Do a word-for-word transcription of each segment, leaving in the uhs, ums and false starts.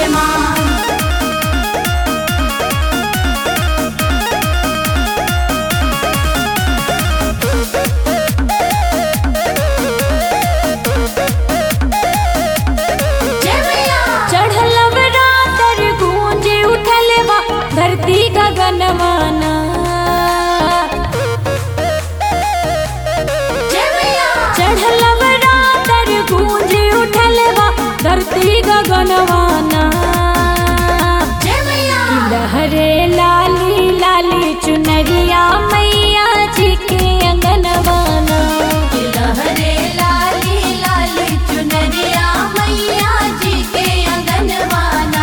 माँ। धरती गगनवाना चढ़ल रातर गूंज उठल बा धरती गगनवाना लहरे लाली लाली चुनरिया मैया जी के अंगनवाना लहरे लाली लाली चुनरिया मैया जी के अंगनवाना।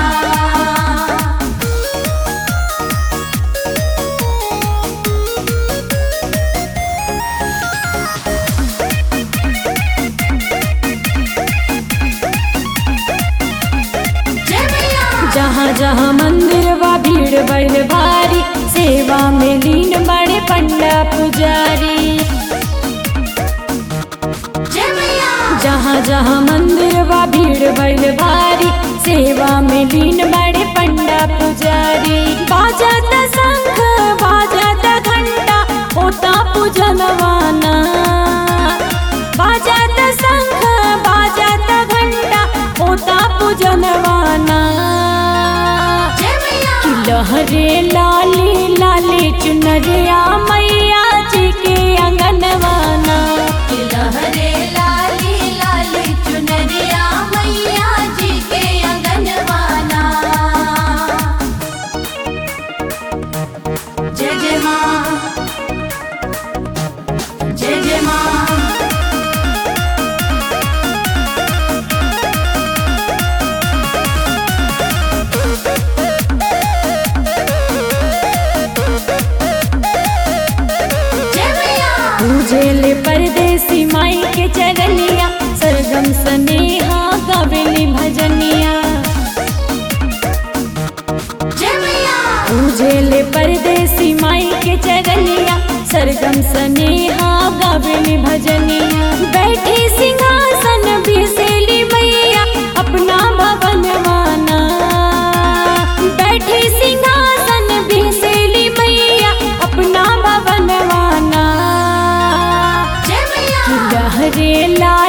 जहाँ जहाँ मंदिर वा भीड़ बढ़ भारी सेवा में लीन बड़े पंडा पुजारी। जहाँ जहाँ मंदिर वा भीड़ बढ़ भारी सेवा में लीन बड़े पंडा पुजारी। बाजत शंख बाजत घंटा होता पूजनवाना बाजत शंख बाजत घंटा होता पूजनवाना। लहरे लाली लाली चुनरिया मैया जी के अंगनवाना लहरे लाली लाली चुनरिया मैया जी के अंगनवाना। जय जय माँ जय जय माँ। पूजेले परदेसी माई के चरनिया सरगम स्नेहा गावेली भजनिया। पूजेले परदेसी माई के चरनिया सरगम स्नेहा गावेली भजनिया। बैठी सिंहासन बिसेली मैया अपना भवनवाना बैठी सिंहासन बिसेली मैया अपना भवनवाना। लहरे ला